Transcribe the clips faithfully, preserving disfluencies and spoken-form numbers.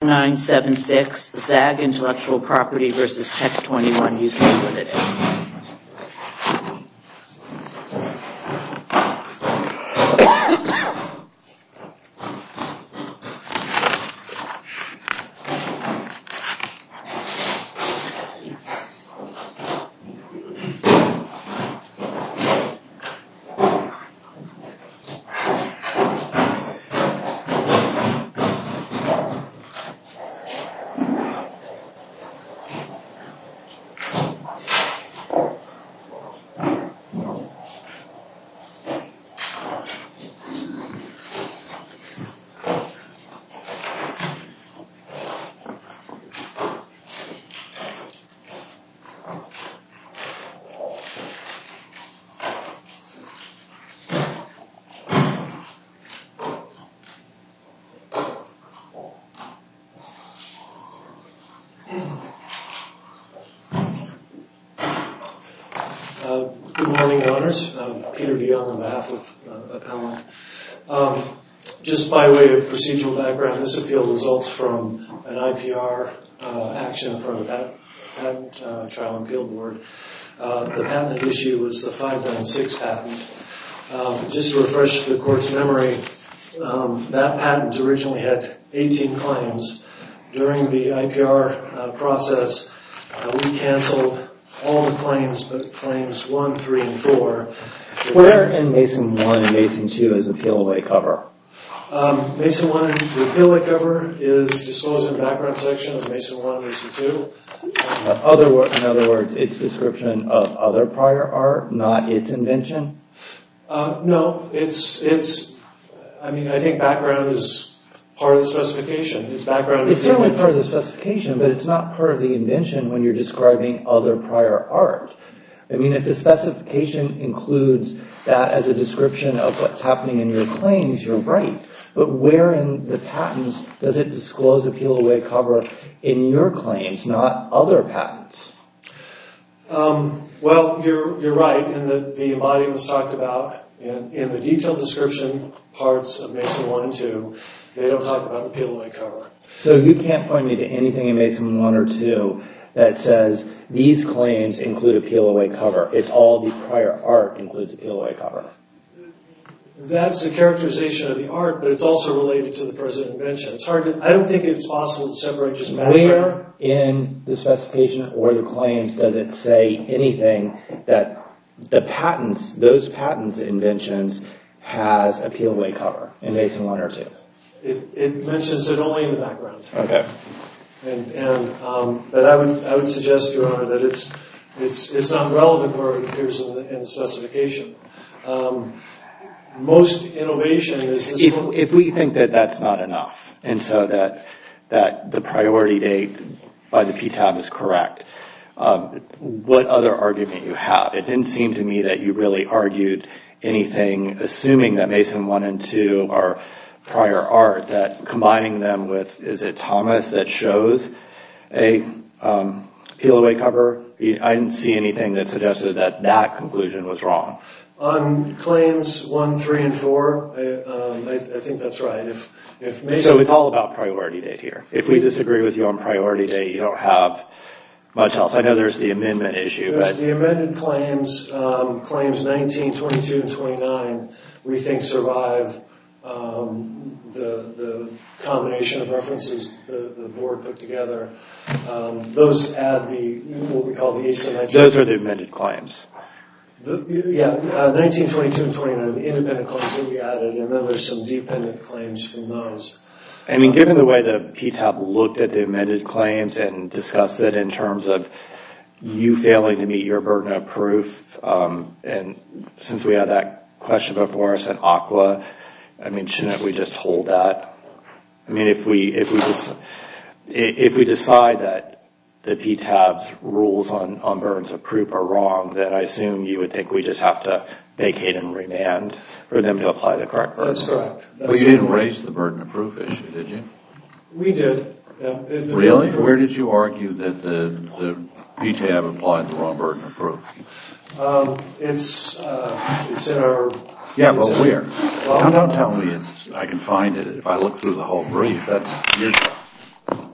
nine seven six Zag Intellectual Property versus Tech twenty-one U K Limited. Uh, good morning, Your Honors. I'm Peter DeYoung on behalf of uh, Appellant. Um, just by way of procedural background, this appeal results from an I P R uh, action from the Patent, patent uh, Trial and Appeal Board. Uh, the patent issue was the five ninety-six patent. Um, just to refresh the Court's memory, um, that patent originally had eighteen claims. During the I P R uh, process, uh, we canceled all the claims but claims one, three, and four. Where in Mason one and Mason two is the peel-away cover? Um, Mason one, the peel-away cover is disclosed in the background section of Mason one and Mason two. Um, uh, other, in other words, its description of other prior art, not its invention? Uh, no, it's, it's, I mean, I think background is part of the specification. It's background. It's certainly part of the specification, but it's not part of the invention when you're describing other prior art. I mean, if the specification includes that as a description of what's happening in your claims, you're right. But where in the patents does it disclose a peel-away cover in your claims, not other patents? Um, well, you're you're right in that the embodiments talked about in, in the detailed description parts of Mason one and two. They don't talk about the peel-away cover. So you can't point me to anything in Mason one or two that says these claims include a peel-away cover. It's all the prior art includes a peel-away cover. That's the characterization of the art, but it's also related to the present invention. It's hard to, I don't think it's possible to separate just background. Where in the specification or the claims does it say anything that the patents, those patents inventions, has a peel-away cover in Mason one or two? It, it mentions it only in the background. Okay. And, and um, but I would I would suggest, Your Honor, that it's it's it's not relevant where it appears in the, in the specification. Um, most innovation is this. If if we think that that's not enough, and so that that the priority date by the P T A B is correct, um, what other argument you have? It didn't seem to me that you really argued anything, assuming that Mason one and two are prior art, that combining them with, is it Thomas, that shows a um, peel-away cover? I didn't see anything that suggested that that conclusion was wrong. On claims one, three, and four, I, um, I, I think that's right. If if Mason, so it's all about priority date here. If we disagree with you on priority date, you don't have much else. I know there's the amendment issue. There's but the amended claims, um, claims nineteen, twenty-two, and twenty-nine, we think survive um, the the combination of references the, the board put together. Um, those add the what we call the asymmetric. Those are the amended claims. The, yeah, uh, nineteen, twenty-two, and twenty-nine, the independent claims that we added, and then there's some dependent claims from those. I mean, given the way the P T A B looked at the amended claims and discussed it in terms of you failing to meet your burden of proof, um, and since we had that question before us in Aqua, I mean, shouldn't we just hold that? I mean, if we if we just if we decide that the P T A B's rules on, on burdens of proof are wrong, then I assume you would think we just have to vacate and remand for them to apply the correct burden. That's correct. That's well, you didn't raise the burden of proof issue, did you? We did. Yeah, it, really? Where did you argue that the, the P T A B applied the wrong burden of proof? Um, it's uh, it's in our. Yeah, but well, where? Well, don't, don't tell me it's. I can find it if I look through the whole brief. That's your job.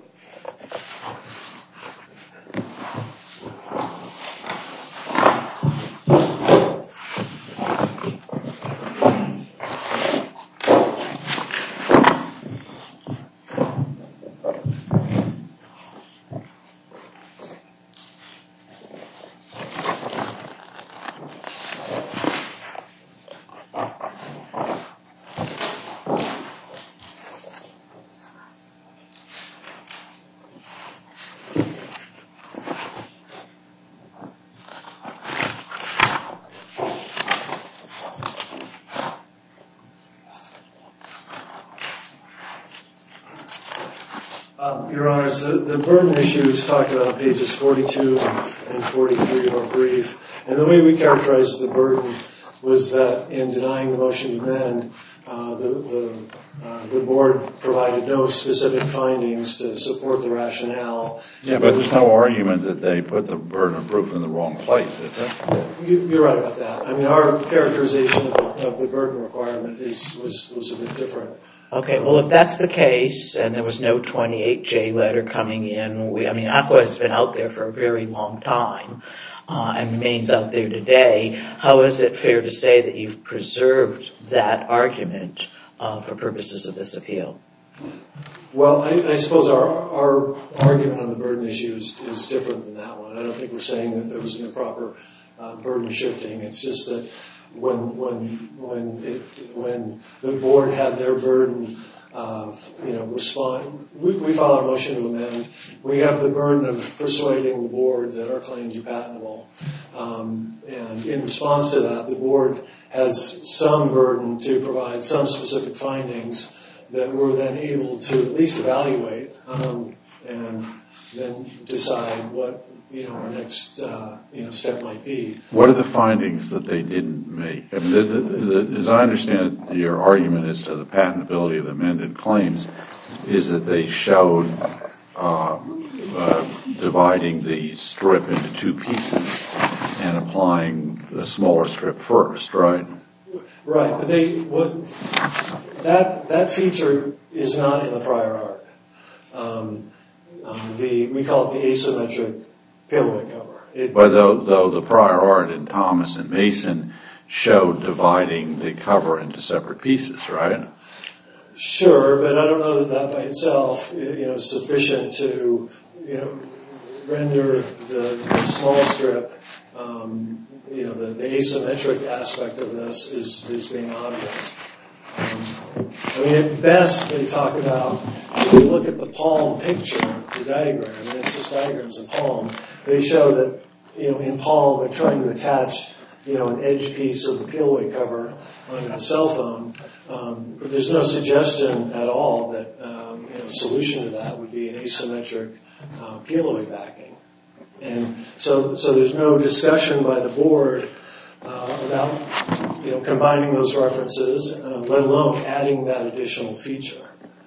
Um, Your Honors, the, the burden issue is talked about on pages forty-two and forty-three of our brief. And the way we characterized the burden was that in denying the motion to amend, uh, the, the, uh, the board provided no specific findings to support the rationale. Yeah, but there's no argument that they put the burden of proof in the wrong place, is there? You, you're right about that. I mean, our characterization of, of the burden requirement is, was, was a bit different. Okay, well, if that's the case, and there was no twenty-eight J letter coming in, we, I mean, Aqua has been out there for a very long time uh, and remains out there today. How is it fair to say that you've preserved that argument uh, for purposes of this appeal? Well, I, I suppose our, our argument on the burden issue is, is different than that one. I don't think we're saying that there was an improper uh, burden shifting. It's just that when when when it, when the board had their burden of, you know, respond, we, we file our motion to amend. We have the burden of persuading the board that our claims are patentable. Um, and in response to that, the board has some burden to provide some specific findings that we're then able to at least evaluate um, and then decide what, you know, our next uh, you know step might be. What are the findings that they didn't make? I mean, the, the, the, as I understand it, your argument as to the patentability of the amended claims is that they showed uh, uh, dividing the strip into two pieces and applying the smaller strip first, right? Right, but they what that that feature is not in the prior art. Um, um, the we call it the asymmetric pillow cover. It, but though, though the prior art in Thomas and Mason showed dividing the cover into separate pieces, right? Sure, but I don't know that that by itself, you know, is sufficient to, you know, render the, the small strip, um, you know, the, the asymmetric aspect of this is, is being obvious. Um, I mean, at best, they talk about, if you look at the Palm picture, the diagram, and it's just diagrams of Palm, they show that, you know, in Palm, they're trying to attach, you know, an edge piece of the peel-away cover onto a cell phone. Um, but there's no suggestion at all that, um, you know, a solution to that would be an asymmetric uh, peel-away backing. And so, so there's no discussion by the board uh, about, you know, combining those references, uh, let alone adding that additional feature.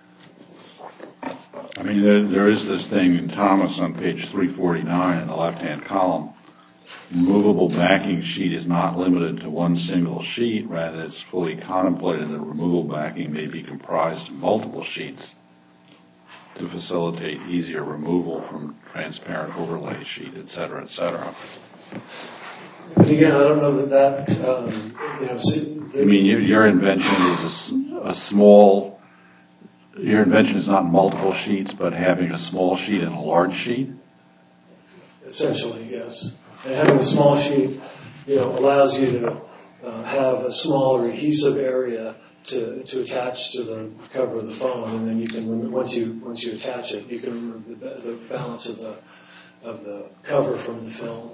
I mean, there, there is this thing in Thomas on page three forty-nine in the left-hand column. Removable backing sheet is not limited to one single sheet. Rather, it's fully contemplated that removable backing may be comprised of multiple sheets to facilitate easier removal from transparent overlay sheet, et cetera, et cetera. But again, I don't know that that, um, you know... See, the, I mean, your, your invention is a, a small... Your invention is not multiple sheets, but having a small sheet and a large sheet? Essentially, yes. And having a small sheet, you know, allows you to uh, have a smaller adhesive area to to attach to the cover of the phone, and then you can remove, once you once you attach it, you can remove the, the balance of the of the cover from the film.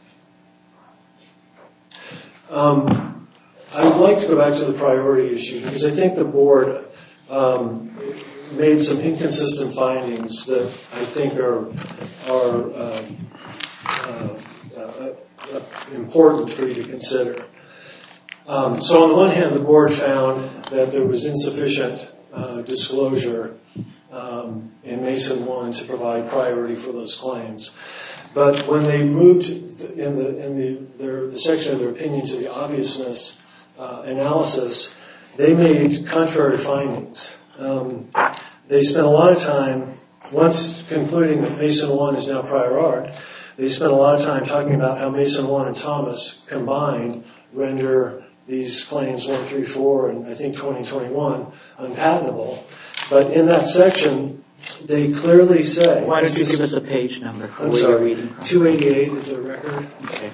Um, I would like to go back to the priority issue because I think the board um, made some inconsistent findings that I think are are uh, uh, uh, uh, important for you to consider. Um, so on the one hand, the board found that there was insufficient uh, disclosure um, in Mason one to provide priority for those claims. But when they moved in the in the, their, the section of their opinion to the obviousness uh, analysis, they made contrary findings. Um, they spent a lot of time, once concluding that Mason one is now prior art, they spent a lot of time talking about how Mason one and Thomas combined render these claims one, three, four, and I think twenty twenty-one unpatentable. But in that section, they clearly say... Why don't you give us a page number? I'm sorry, two eighty-eight is the record. Okay.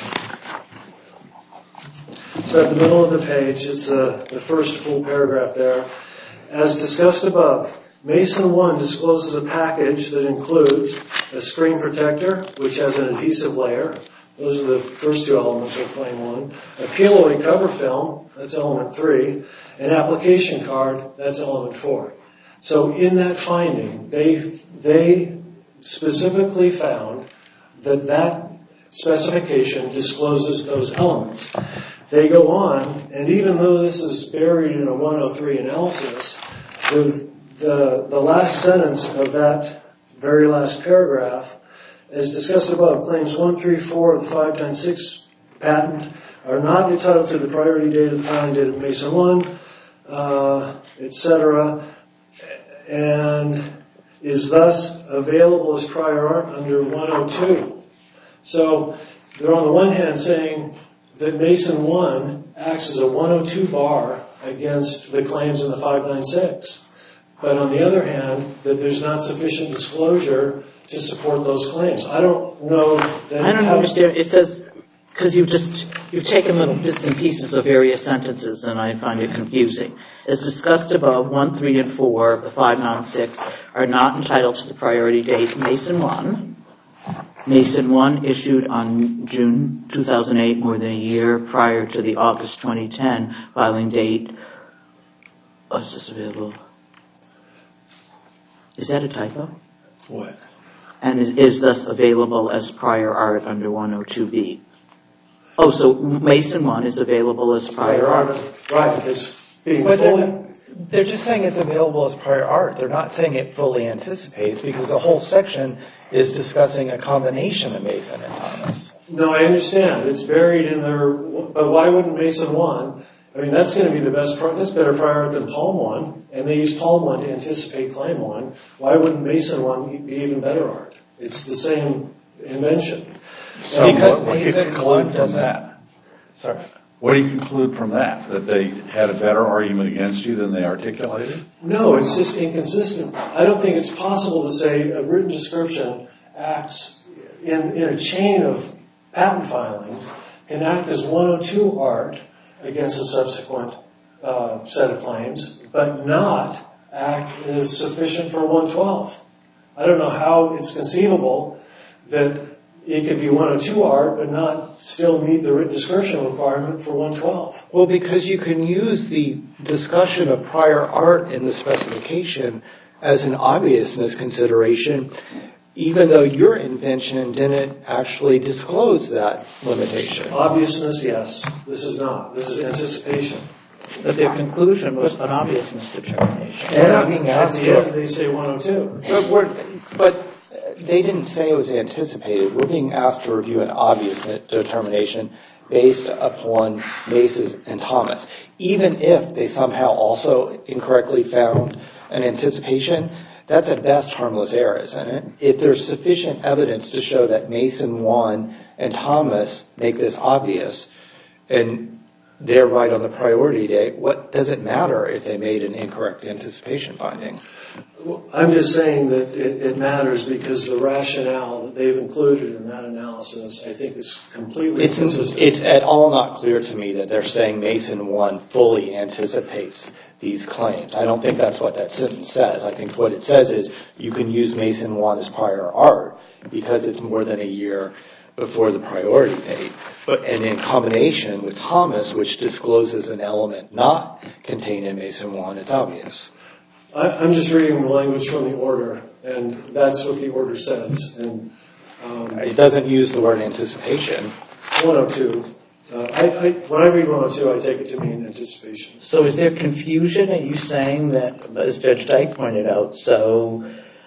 So at the middle of the page, it's uh, the first full paragraph there. As discussed above, Mason one discloses a package that includes a screen protector, which has an adhesive layer. Those are the first two elements of claim one. A peel-away cover film, that's element three. An application card, that's element four. So in that finding, they they specifically found that that specification discloses those elements. They go on, and even though this is buried in a one oh three analysis, the, the, the last sentence of that very last paragraph, as discussed above, claims one three four of the five ninety-six patent are not entitled to the priority date of the filing date of Mason one, uh, et cetera, and is thus available as prior art under one oh two. So they're on the one hand saying that Mason one acts as a one oh two bar against the claims in the five ninety-six. But on the other hand, that there's not sufficient disclosure to support those claims. I don't know that... I don't understand. It says, because you've just, you've taken little bits and pieces of various sentences, and I find it confusing. As discussed above, one, three, and four of the five ninety-six are not entitled to the priority date Mason one. Mason one issued on June two thousand eight, more than a year prior to the August twenty ten filing date. Oh, is this available? Is that a typo? What? And is, is thus available as prior art under one oh two B. Oh, so Mason one is available as prior art. Right, it's being But fully... they're, they're just saying it's available as prior art. They're not saying it fully anticipates, because the whole section is discussing a combination of Mason and Thomas. No, I understand. It's buried in their... But why wouldn't Mason one... I mean, that's going to be the best... That's better prior art than Palm one, and they use Palm one to anticipate Claim one. Why wouldn't Mason one be even better art? It's the same invention. So because what, what do you Mason conclude one from doesn't... that? Sorry. What do you conclude from that? That they had a better argument against you than they articulated? No, it's just inconsistent. I don't think it's possible to say a written description acts in, in a chain of patent filings, can act as one oh two art against a subsequent uh, set of claims, but not act as sufficient for one twelve. I don't know how it's conceivable that it could be one oh two art, but not still meet the written description requirement for one twelve. Well, because you can use the discussion of prior art in the specification as an obviousness consideration, even though your invention didn't actually disclose that limitation. Obviousness, yes. This is not. This is anticipation. But their conclusion was an obviousness determination. We're not being At asked the end, to... they say one oh two. But, we're, but they didn't say it was anticipated. We're being asked to review an obviousness determination based upon Mason and Thomas. Even if they somehow also incorrectly found an anticipation, that's at best harmless error, isn't it? If there's sufficient evidence to show that Mason one and Thomas make this obvious, and they're right on the priority date, what does it matter if they made an incorrect anticipation finding? Well, I'm just saying that it, it matters because the rationale that they've included in that analysis, I think, is completely It's, inconsistent. it's at all not clear to me that they're saying Mason one fully anticipates these claims. I don't think that's what that sentence says. I think what it says is you can use Mason one as prior art because it's more than a year before the priority date. But, and in combination with Thomas, which discloses an element not contained in Mason one, it's obvious. I, I'm just reading the language from the order, and that's what the order says. And um, It doesn't use the word anticipation. one oh two. Uh, I, I, when I read one oh two, I take it to mean anticipation. So is there confusion? Are you saying that, as Judge Dyke pointed out, so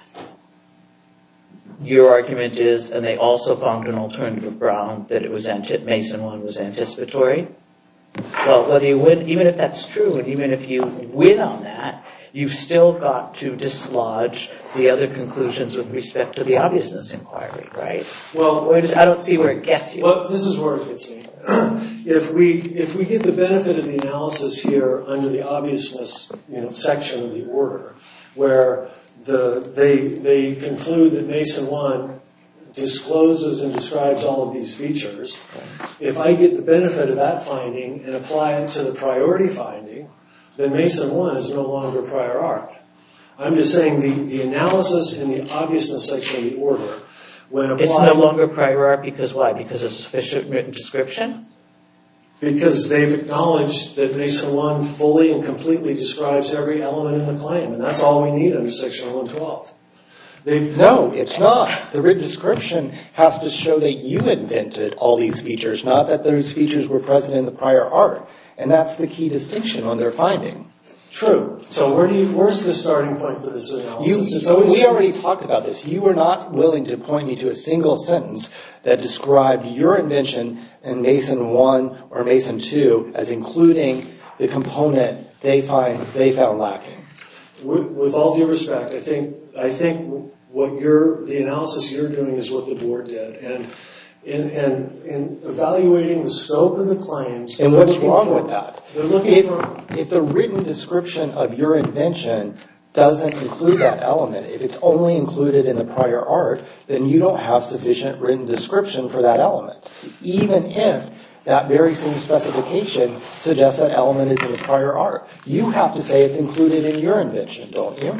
your argument is, and they also found an alternative ground, that it was anti- Mason one was anticipatory? Well, whether you win, even if that's true, and even if you win on that, you've still got to dislodge the other conclusions with respect to the obviousness inquiry, right? Well, Where does, I don't see where it gets you. well, this is where it gets me. If we if we get the benefit of the analysis here under the obviousness, you know, section of the order, where the they they conclude that Mason one discloses and describes all of these features, if I get the benefit of that finding and apply it to the priority finding, then Mason one is no longer prior art. I'm just saying the, the analysis in the obviousness section of the order, when applied... It's no longer prior art because why? Because it's a sufficient written description? because they've acknowledged that Mason one fully and completely describes every element in the claim, and that's all we need under Section one twelve. They've No, it's not. The written description has to show that you invented all these features, not that those features were present in the prior art. And that's the key distinction on their finding. True. So where do you, where's the starting point for this analysis? You, it's always we already talked about this. You were not willing to point me to a single sentence that described your invention in Mason one or Mason two as including the component they find they found lacking. With, with all due respect, I think I think what you're the analysis you're doing is what the board did, and in in, in evaluating the scope of the claims. And what's wrong for, with that? They're looking if, for if the written description of your invention doesn't include that element, if it's only included in the prior art, then you don't have sufficient written description for that element, even if that very same specification suggests that element is in the prior art. You have to say it's included in your invention, don't you?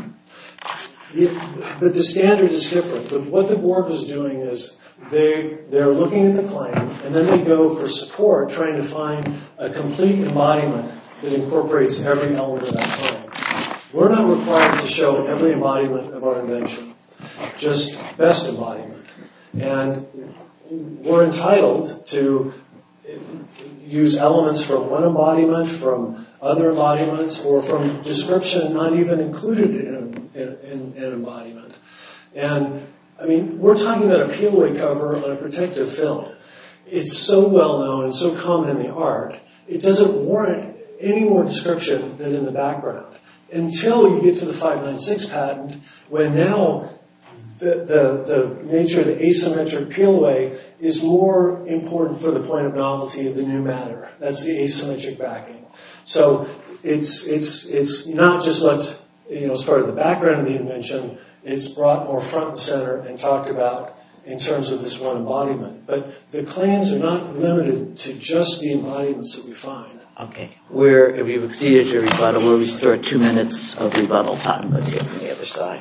Yeah, but the standard is different. The, what the board was doing is they, they're looking at the claim, and then they go for support, trying to find a complete embodiment that incorporates every element of that claim. We're not required to show every embodiment of our invention, just best embodiment. And we're entitled to use elements from one embodiment, from other embodiments, or from description not even included in, in, in an embodiment. And, I mean, we're talking about a peel-away cover on a protective film. It's so well-known and so common in the art, it doesn't warrant any more description than in the background. Until you get to the five ninety-six patent, when now the, the, the nature of the asymmetric peel-away is more important for the point of novelty of the new matter. That's the asymmetric backing. So it's it's it's not just left, you know, as part of the background of the invention. It's brought more front and center and talked about in terms of this one embodiment. But the claims are not limited to just the embodiments that we find. Okay. We're, if you've exceeded your rebuttal, we'll restore two minutes of rebuttal time. Let's hear from the other side.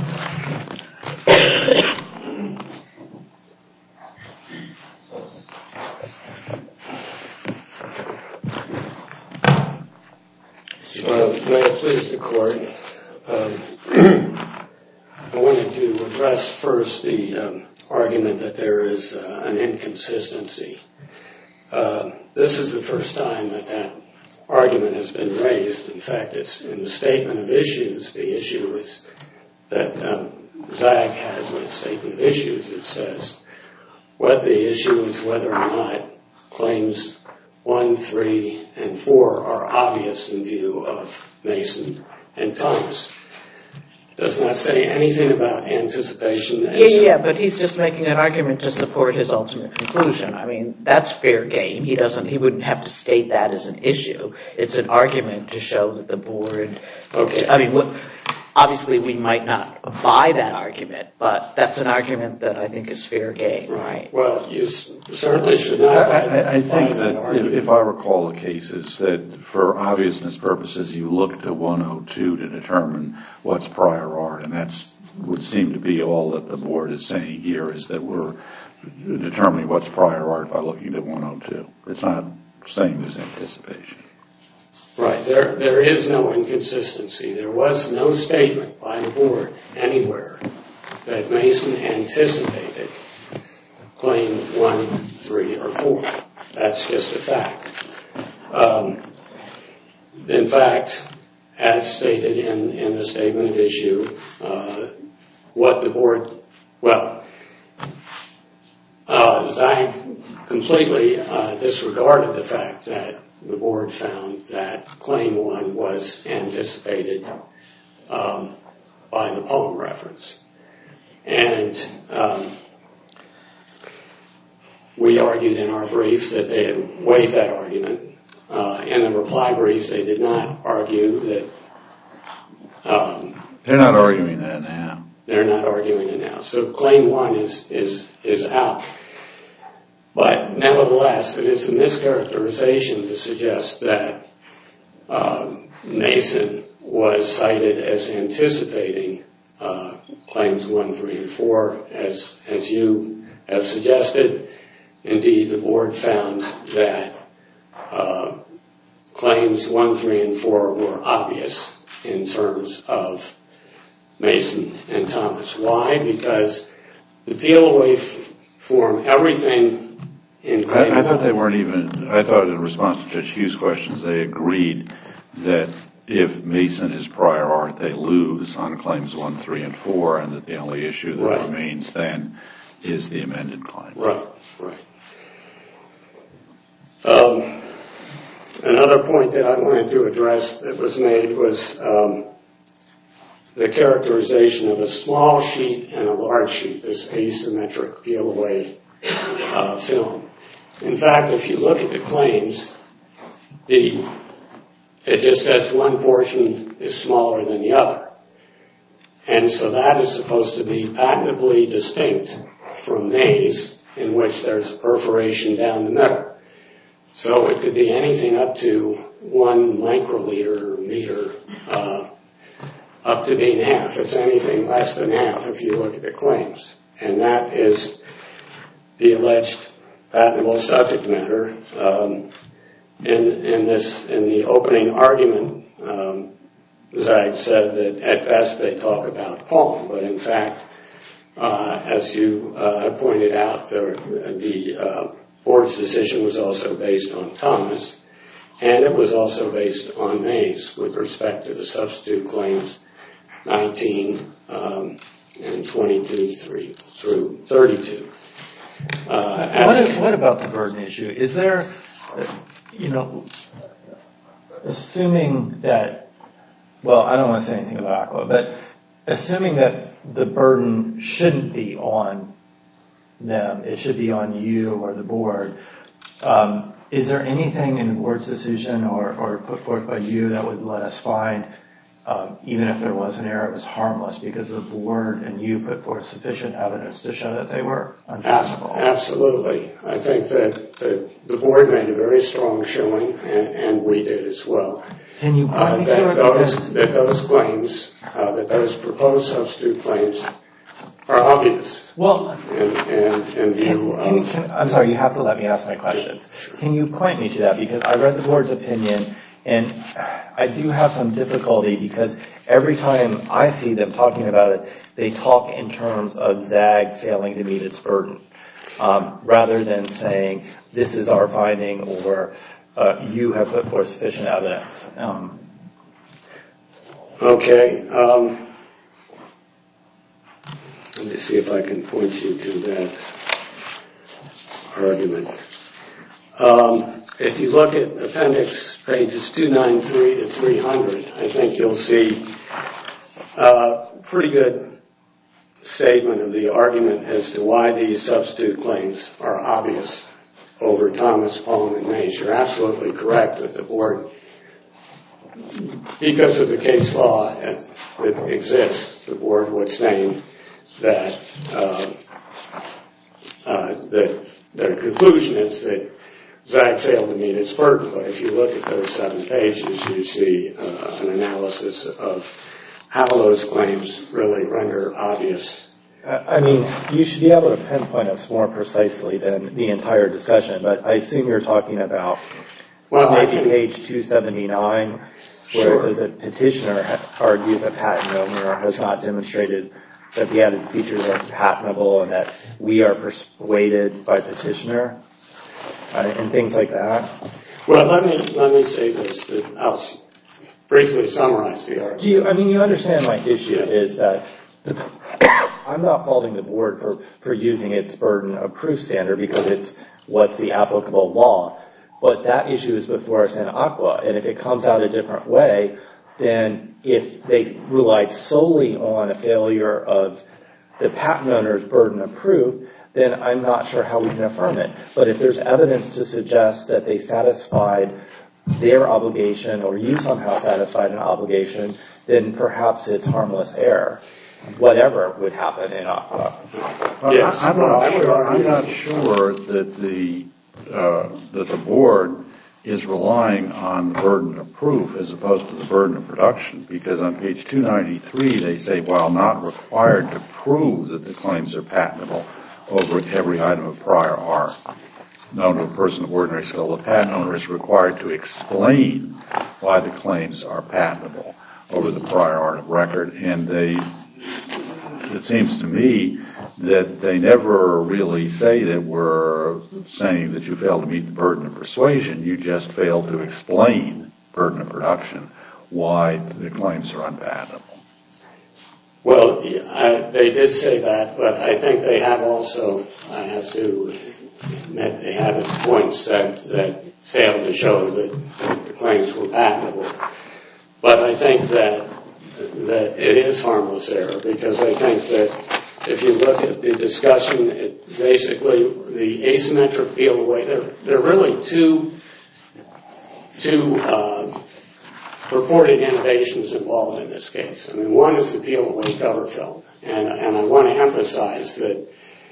Uh, may it please the court, um, I wanted to address first the um, argument that there is uh, an inconsistency. Uh, this is the first time that that argument has been raised. In fact, it's in the statement of issues. The issue is that um, ZAG has in its statement of issues. It says what the issue is whether or not claims one, three, and four are obvious in view of Mason and Thomas. Does not say anything about anticipation. Yeah, yeah, but he's just making an argument to support his ultimate conclusion. I mean, that's fair game. He doesn't, he wouldn't have to state that as an issue. It's an argument to show that the board. Okay. I mean, what, obviously we might not buy that argument, but that's an argument that I think is fair game, right? Well, you certainly should not. I, I, I think buy that, that if, if I recall the cases, that for obviousness purposes, you look to one oh two to determine what's prior art, and that's would seem to be all that the board is saying here, is that we're determining what's prior art by looking to one oh two. It's not saying there's anticipation. Right. There, there is no inconsistency. There was no statement by the board anywhere that Mason anticipated claim one, three, or four. That's just a fact. Um, in fact, as stated in, in the statement of issue, uh, what the board, well, uh, ZAG completely uh, disregarded the fact that the board found that claim one was anticipated um, by the poem reference. And um, we argued in our brief that they had waived that argument. Uh, in the reply brief, they did not argue that. Um, They're not arguing that now. They're not arguing it now. So claim one is is is out. But nevertheless, it is a mischaracterization to suggest that uh, Mason was cited as anticipating uh, claims one, three, and four, as as you have suggested. Indeed, the board found that uh, claims one, three, and four were obvious in terms of Mason and Thomas. Why? Because the peel-away f- form, everything in claim I, I thought they weren't even, I thought in response to Judge Hughes' questions, they agreed that if Mason is prior art, they lose on claims one, three, and four, and that the only issue that right. remains then is the amended claim. Right, right. Um, another point that I wanted to address that was made was um, the characterization of a small sheet and a large sheet, this asymmetric peel-away uh, film. In fact, if you look at the claims, the it just says one portion is smaller than the other. And so that is supposed to be patentably distinct from Mays, in which there's perforation down the middle. So it could be anything up to one microliter or meter, uh, up to being half. It's anything less than half if you look at the claims. And that is the alleged patentable subject matter. Um, in, in this, in the opening argument, um, Zag said that at best they talk about Palm, but in fact, uh, as you uh, pointed out, the, the uh, board's decision was also based on Thomas, and it was also based on Mays with respect to the substitute claims nineteen um, and twenty-two three through thirty-two. Uh, what, what about the burden issue? Is there, you know, assuming that, well, I don't want to say anything about Aqua, but assuming that the burden shouldn't be on them, it should be on you or the board, um, is there anything in the board's decision or, or put forth by you that would let us find, um, even if there was an error, it was harmless because the board and you put forth sufficient evidence to show that they were unpatentable? Absolutely. I think that, that the board made a very strong showing, and, and we did as well. Can you uh, point me that, to it? those, that those claims, uh, that those proposed substitute claims are obvious. Well, in, in, in view can, of... can, I'm sorry, you have to let me ask my questions. Sure. Can you point me to that? Because I read the board's opinion, and I do have some difficulty because every time I see them talking about it, they talk in terms of Zag failing to meet its burden, um, rather than saying, this is our finding, or uh, you have put forth sufficient evidence. Um, okay. Um, let me see if I can point you to that argument. Um, if you look at appendix pages two ninety-three to three hundred, I think you'll see a pretty good statement of the argument as to why these substitute claims are obvious over Thomas, Palm, and Mays. You're absolutely correct that the board, because of the case law that exists, the board would say that uh, uh, that their conclusion is that Zag failed to meet its burden. But if you look at those seven pages, you see uh, an analysis of how those claims really render obvious. I mean, you should be able to pinpoint us more precisely than the entire discussion, but I assume you're talking about well, maybe can, page two seventy-nine, where sure. It says that petitioner argues that patent owner has not demonstrated that the added features are patentable and that we are persuaded by petitioner, uh, and things like that. Well, let me let me say this. That I'll briefly summarize the argument. Do you, I mean, you understand my issue yeah. is that the, I'm not faulting the board for, for using its burden of proof standard because it's what's the applicable law, but that issue is before us in Aqua, and if it comes out a different way, then if they rely solely on a failure of the patent owner's burden of proof, then I'm not sure how we can affirm it. But if there's evidence to suggest that they satisfied their obligation or you somehow satisfied an obligation, then perhaps it's harmless error, whatever would happen in Aqua. Yes. I'm not sure, I'm not sure that the uh, that the board is relying on the burden of proof as opposed to the burden of production, because on page two ninety-three they say, while not required to prove that the claims are patentable over every item of prior art. known to a person of ordinary skill, the patent owner is required to explain why the claims are patentable over the prior art of record. And they, it seems to me that they never really say that we're saying that you failed to meet the burden of persuasion. You just failed to explain burden of production, why the claims are unpatentable. Well, I, they did say that, but I think they have also, I have to admit, they have at points that, that failed to show that the claims were patentable. But I think that that it is harmless error, because I think that if you look at the discussion, it basically the asymmetric peel away, there, there are really two, two uh, purported innovations involved in this case. I mean, one is the peel away cover film, and, and I want to emphasize that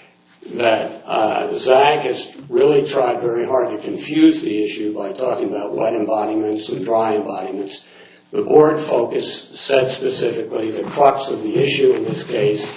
that uh, Zag has really tried very hard to confuse the issue by talking about wet embodiments and dry embodiments. The board focus said specifically the crux of the issue in this case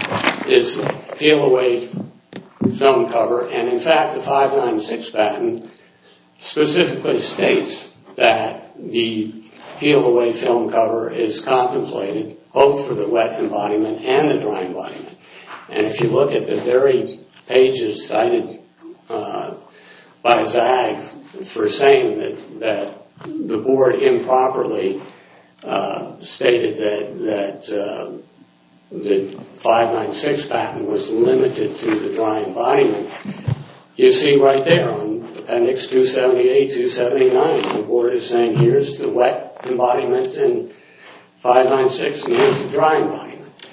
is peel away film cover, and in fact the five ninety-six patent specifically states that the peel away film cover is contemplated both for the wet embodiment and the dry embodiment. And if you look at the very pages cited uh, by Zag for saying that, that the board improperly uh, stated that, that uh, the five ninety-six patent was limited to the dry embodiment, you see right there on Appendix two seventy-eight, two seventy-nine, the board is saying here's the wet embodiment in five ninety-six and here's the dry embodiment.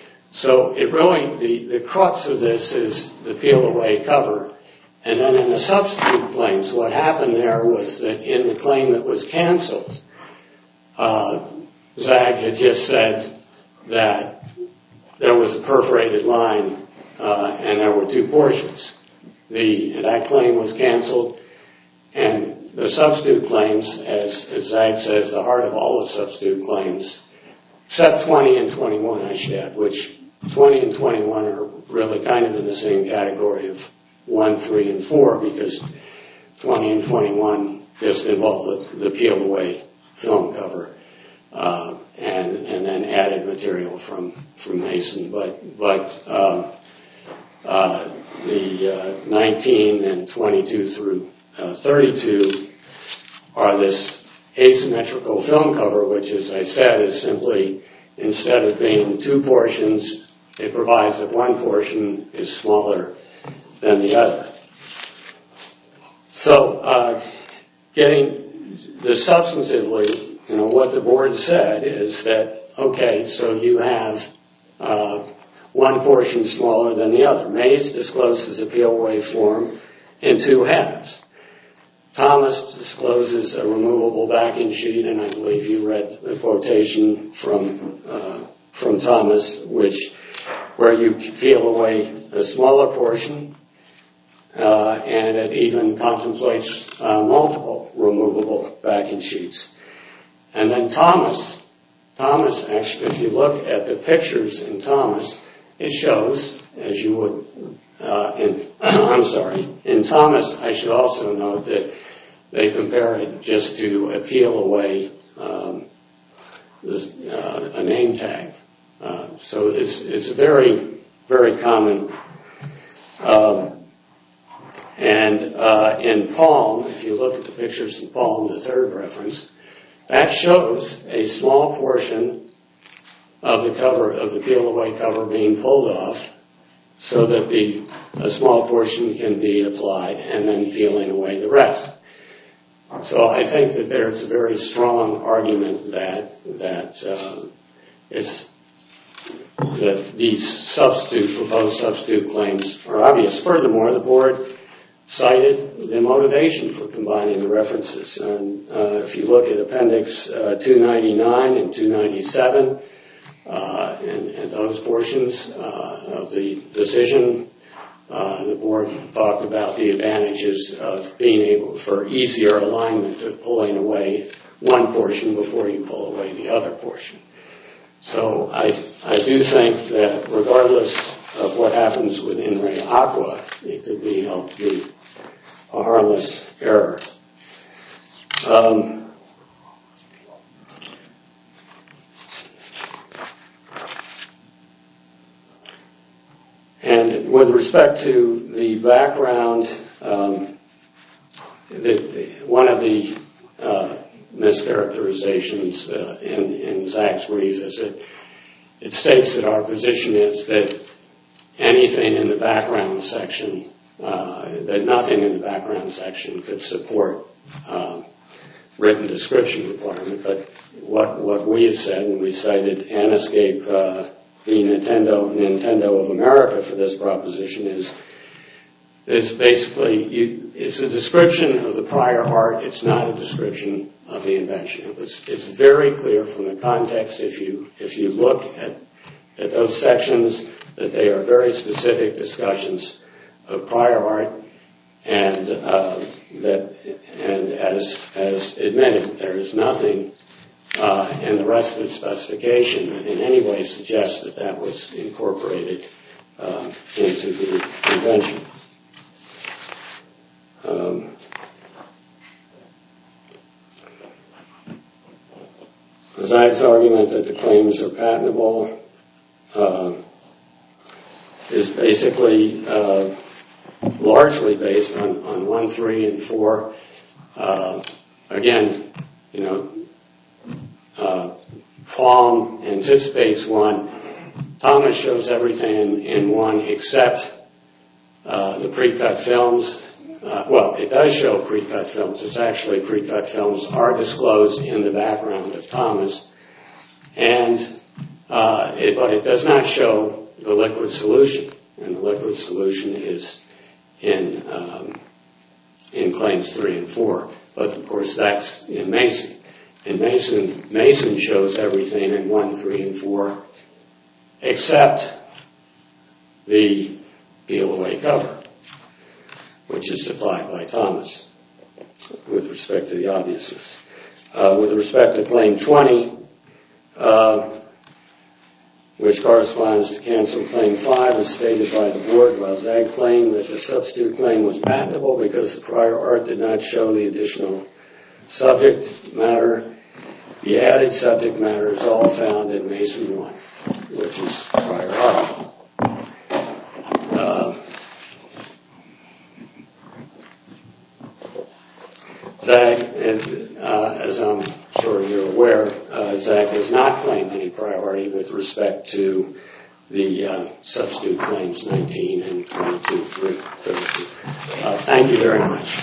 So it really, the, the crux of this is the peel away cover. And then in the substitute claims, what happened there was that in the claim that was canceled, uh, Zag had just said that there was a perforated line uh, and there were two portions. The, that claim was canceled, and the substitute claims, as, as Zag says, the heart of all the substitute claims, except twenty and twenty-one, I should add, which twenty and twenty-one are really kind of in the same category of one, three, and four, because twenty and twenty-one just involve the, the peel away film cover uh, and and then added material from from Mason. But but uh, uh, the uh, nineteen and twenty-two through uh, thirty-two are this asymmetrical film cover, which, as I said, is simply, instead of being two portions, it provides that one portion is smaller than the other. So, uh, getting the substantively, you know, what the board said is that, okay, so you have uh, one portion smaller than the other. Mays discloses a peel away form in two halves. Thomas discloses a removable backing sheet, and I believe you read the quotation from uh, from Thomas, which where you peel away a smaller portion, uh, and it even contemplates uh, multiple removable backing sheets. And then Thomas, Thomas actually, if you look at the pictures in Thomas, it shows, as you would, uh, in I'm sorry, in Thomas, I should also note that they compare it just to a peel away um, uh, a name tag. Uh, so it's, it's very, very common. Um, and uh, in Palm, if you look at the pictures in Palm, the third reference, that shows a small portion of the cover, of the peel away cover being pulled off so that the a small portion can be applied and then peeling away the rest. So I think that there's a very strong argument that that uh, it's that these substitute proposed substitute claims are obvious. Furthermore, the board cited the motivation for combining the references, and uh, if you look at Appendix uh, two ninety-nine and two ninety-seven, uh, and, and those portions uh, of the decision. Uh, the board talked about the advantages of being able for easier alignment of pulling away one portion before you pull away the other portion. So I I do think that regardless of what happens with In Re Aqua, it could be held to be a harmless error. Um, and with respect to the background, um, the, one of the uh, mischaracterizations uh, in, in Zach's brief is that it states that our position is that anything in the background section, uh, that nothing in the background section could support uh, written description requirement. But what what we have said, and we cited Anascape uh, v. Nintendo, Nintendo of America for this proposition, is it's basically you, it's a description of the prior art. It's not a description of the invention. It was, it's very clear from the context. If you if you look at at those sections, that they are very specific discussions of prior art, and uh, that and as as admitted, there is nothing uh, in the rest of the specification that in any way suggests that that was incorporated uh, into the invention. Um, Zach's argument that the claims are patentable uh, is basically uh, largely based on, on one, three, and four. Uh, again, you know, uh, Palm anticipates one. Thomas shows everything in, in one except uh, the pre-cut films. Uh, well, it does show pre-cut films. It's actually pre-cut films are disclosed in the background of Thomas, and uh, it, but it does not show the liquid solution, and the liquid solution is in um, in claims three and four. But of course, that's in Mason. In Mason, Mason shows everything in one, three, and four, except the peel-away cover, which is supplied by Thomas, with respect to the obviousness. Uh, with respect to claim twenty, uh, which corresponds to cancel claim five, as stated by the board, while Zag claimed that the substitute claim was patentable because the prior art did not show the additional subject matter. The added subject matter is all found in Mason one, which is prior art. Uh, Zag, and, uh, as I'm sure you're aware, uh, Zag does not claim any priority with respect to the uh, substitute claims nineteen and twenty-two, thirty-two. Uh, thank you very much.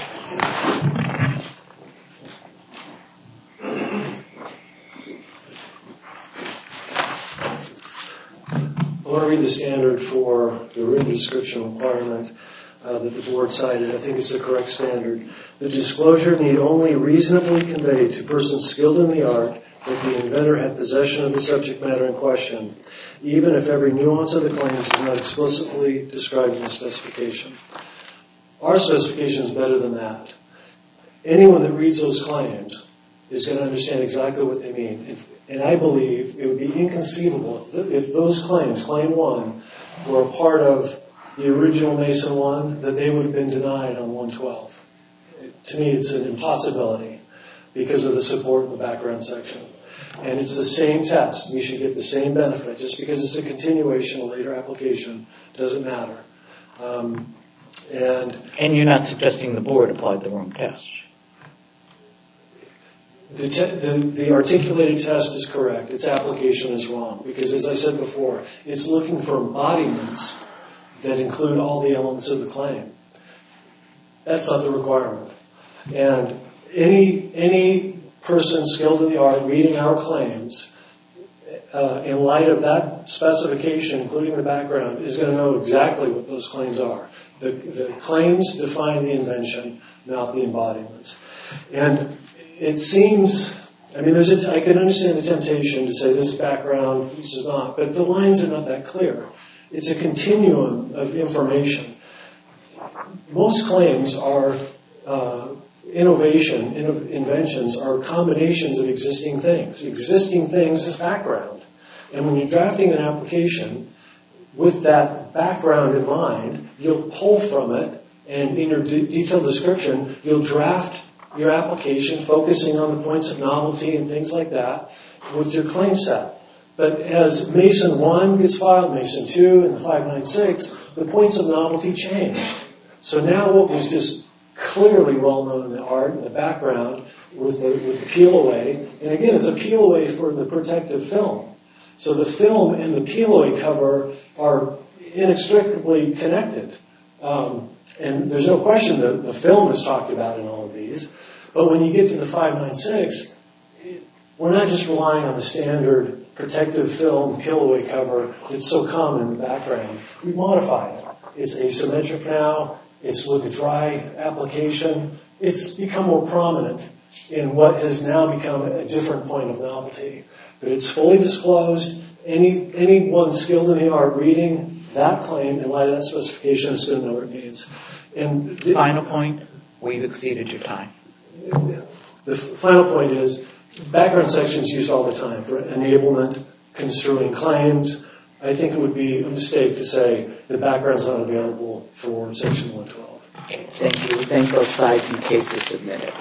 I want to read the standard for the written description requirement uh, that the board cited. I think it's the correct standard. The disclosure need only reasonably convey to persons skilled in the art that the inventor had possession of the subject matter in question, even if every nuance of the claims is not explicitly described in the specification. Our specification is better than that. Anyone that reads those claims is going to understand exactly what they mean. If, and I believe it would be inconceivable if, if those claims, claim one, were a part of the original Mason one, that they would have been denied on one twelve. To me, it's an impossibility because of the support in the background section. And it's the same test. We should get the same benefit. Just because it's a continuation, a later application, doesn't matter. Um, and, and you're not suggesting the board applied the wrong test? The, te- the, the articulated test is correct. Its application is wrong. Because as I said before, it's looking for embodiments that include all the elements of the claim. That's not the requirement. And any any person skilled in the art reading our claims, uh, in light of that specification, including the background, is going to know exactly what those claims are. The, the claims define the invention, not the embodiments. And it seems, I mean, there's a, I can understand the temptation to say this is background, this is not, but the lines are not that clear. It's a continuum of information. Most claims are uh, innovation, inno- inventions are combinations of existing things. Existing things is background. And when you're drafting an application with that background in mind, you'll pull from it And in your de- detailed description, you'll draft your application focusing on the points of novelty and things like that with your claim set. But as Mason one gets filed, Mason two, and the five ninety-six, the points of novelty changed. So now what was just clearly well known in the art and the background with the, with the peel away, and again, it's a peel away for the protective film. So the film and the peel away cover are inextricably connected. Um, and there's no question that the film is talked about in all of these. But when you get to the five ninety-six, we're not just relying on the standard protective film peel away cover that's so common in the background. We've modified it. It's asymmetric now. It's with a dry application. It's become more prominent in what has now become a different point of novelty. But it's fully disclosed. Any anyone skilled in the art reading that claim in light of that specification is going to know what it means. And the final point, we've exceeded your time. The final point is background sections used all the time for enablement, construing claims. I think it would be a mistake to say the background is not available for Section one twelve. Okay, thank you. We thank both sides and cases submitted.